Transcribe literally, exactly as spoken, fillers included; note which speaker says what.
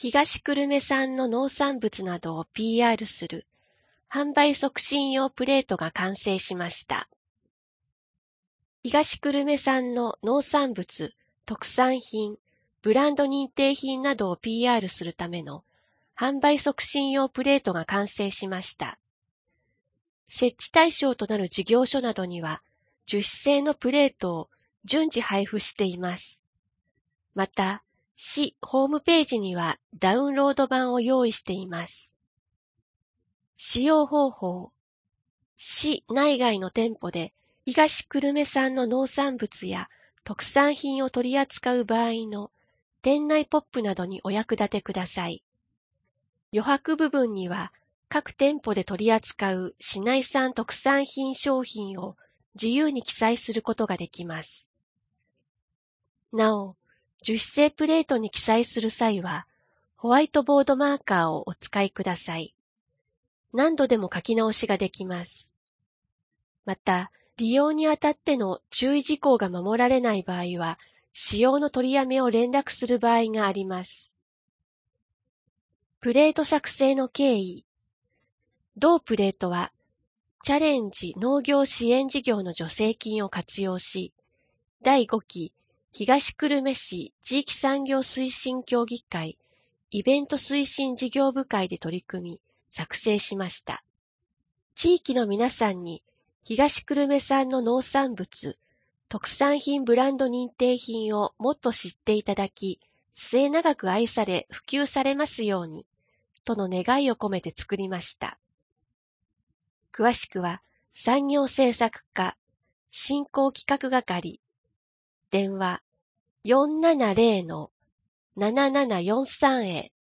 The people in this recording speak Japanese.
Speaker 1: 東久留米産の農産物などを ピーアール する販売促進用プレートが完成しました。東久留米産の農産物、特産品、ブランド認定品などを ピーアール するための販売促進用プレートが完成しました。設置対象となる事業所などには樹脂製のプレートを順次配布しています。また、市ホームページにはダウンロード版を用意しています。使用方法。市内外の店舗で東久留米産の農産物や特産品を取り扱う場合の店内ポップなどにお役立てください。余白部分には各店舗で取り扱う市内産特産品商品を自由に記載することができます。なお、樹脂製プレートに記載する際は、ホワイトボードマーカーをお使いください。何度でも書き直しができます。また、利用にあたっての注意事項が守られない場合は、使用の取りやめを連絡する場合があります。プレート作成の経緯。同プレートは、チャレンジ農業支援事業の助成金を活用し、だいごき東久留米市地域産業推進協議会イベント推進事業部会で取り組み、作成しました。地域の皆さんに東久留米産の農産物、特産品ブランド認定品をもっと知っていただき、末永く愛され普及されますように、との願いを込めて作りました。詳しくは産業政策課振興企画係電話 よんななゼロのななななよんさん へ